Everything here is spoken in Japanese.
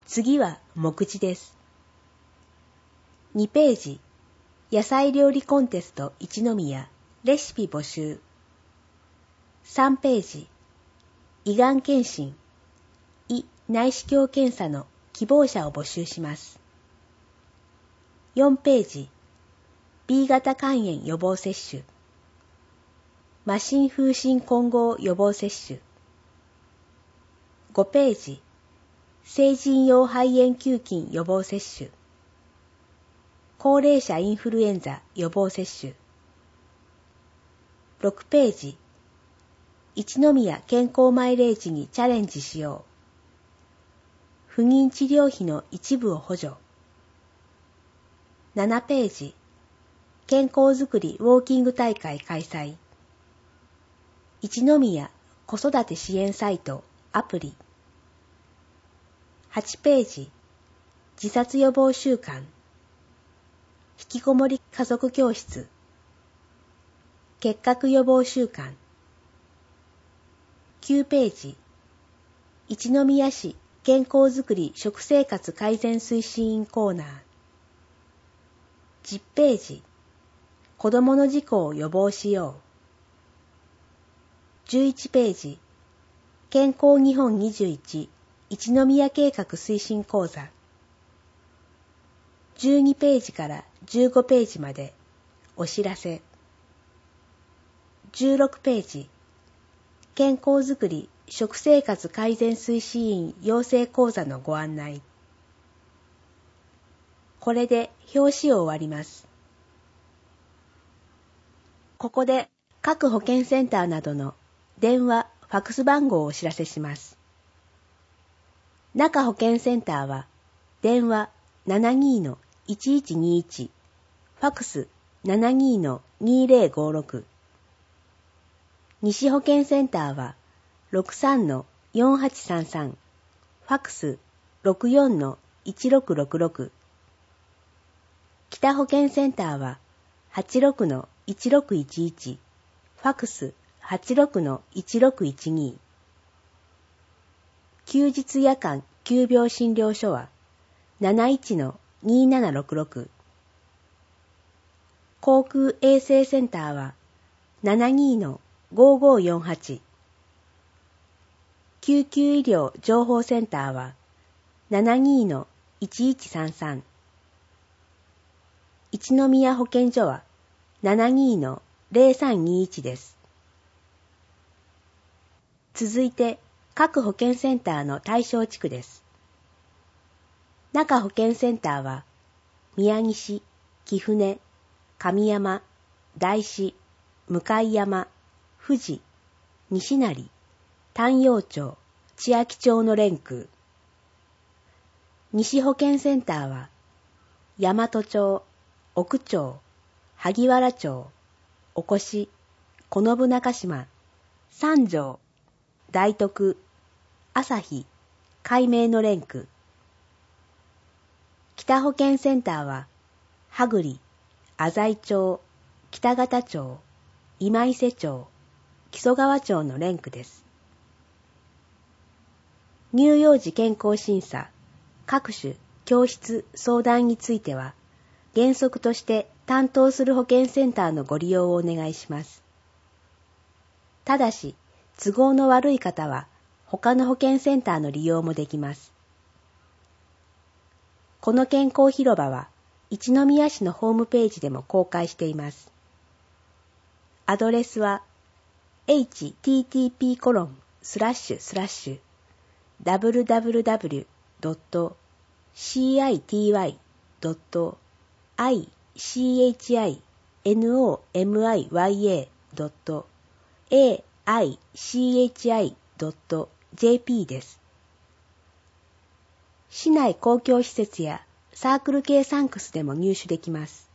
次は目次です。2ページ、野菜料理コンテスト一宮、レシピ募集。3ページ、胃がん検診、胃内視鏡検査の希望者を募集します。4ページ、B 型肝炎予防接種、麻疹風疹混合予防接種。5ページ、成人用肺炎球菌予防接種、高齢者インフルエンザ予防接種。6ページ、一宮健康マイレージにチャレンジしよう。不妊治療費の一部を補助。7ページ、健康づくりウォーキング大会開催。一宮子育て支援サイトアプリ。8ページ、自殺予防週間。引きこもり家族教室。結核予防週間。9ページ、一宮市健康づくり食生活改善推進員コーナー。10ページ、子どもの事故を予防しよう。11ページ、健康日本21一宮計画推進講座。12ページから15ページまでお知らせ。16ページ、健康づくり食生活改善推進員養成講座のご案内。これで表紙を終わります。ここで各保健センターなどの電話、ファクス番号をお知らせします。中保健センターは電話 72-1121、ファクス 72-2056。西保健センターは 63-4833、ファクス 64-1666。北保健センターは 86-1611、ファクス 86-1612。休日夜間急病診療所は 71-2766。航空衛生センターは 72-5548。救急医療情報センターは 72-1133。一宮保健所は 72-0321 です。続いて各保健センターの対象地区です。中保健センターは宮西、貴船、上山、大師、向山、富士、西成、丹陽町、千秋町の連区。西保健センターは大和町、奥町、萩原町、おこし、此信中島、三条、大徳、朝日、海明の連区。北保健センターは羽栗、浅井町、北方町、今伊勢町、木曽川町の連区です。乳幼児健康審査、各種教室相談については、原則として担当する保健センターのご利用をお願いします。ただし、都合の悪い方は、他の保健センターの利用もできます。この健康広場は、一宮市のホームページでも公開しています。アドレスは、http://www.cityy.aichi.jp です。市内公共施設やサークル系サンクスでも入手できます。